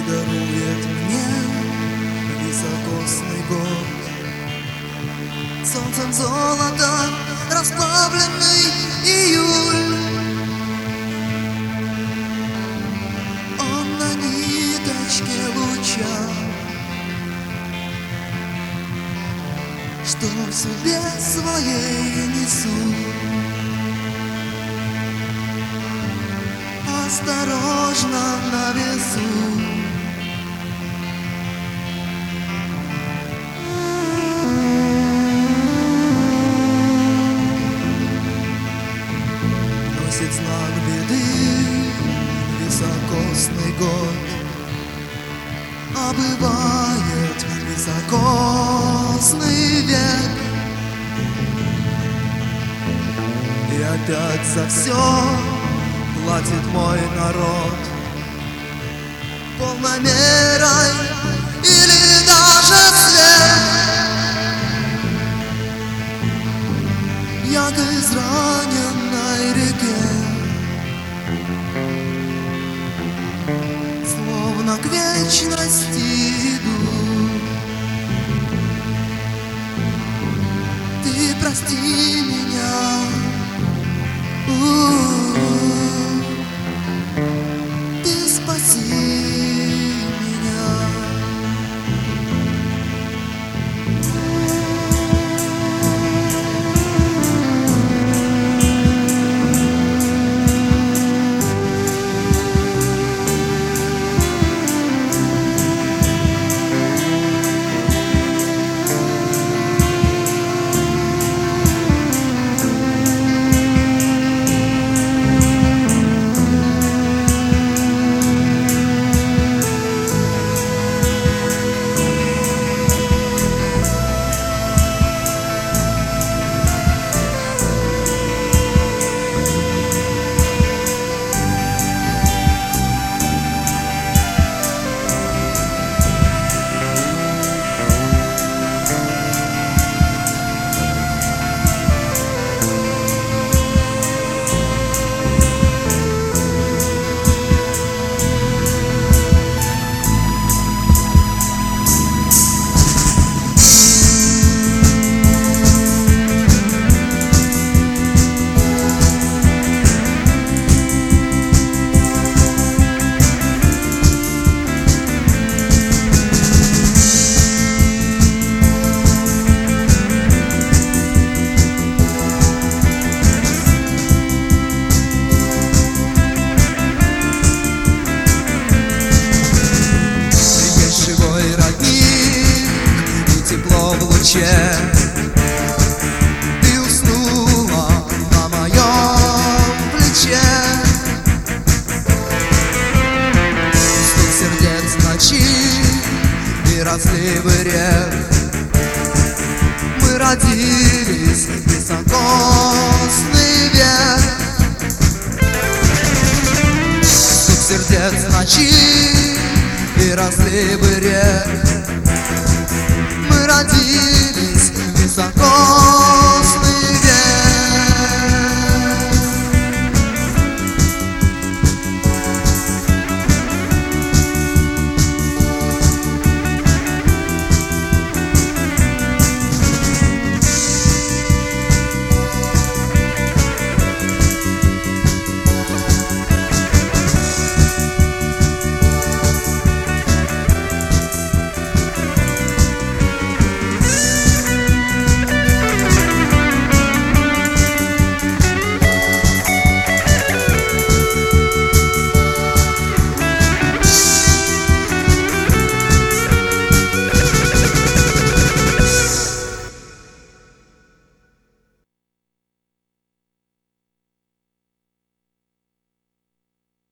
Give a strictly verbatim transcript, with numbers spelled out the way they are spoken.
дарует мне високосный год. Солнцем золота расплавленный июль, он на ниточке луча, что в себе своей несу. Осторожно на весу. Носит знак беды високосный год, а бывает високосный век. И опять за все платит мой народ полной мерой или даже свет. Я к израненной реке, словно к вечности иду. Ты прости меня, у-у-у. Ты спаси меня. Ты уснула на моем плече. Стук сердец ночи и разливы рек. Мы родились в високосный век. Стук сердец ночи и разливы рек. Мы родились высоко.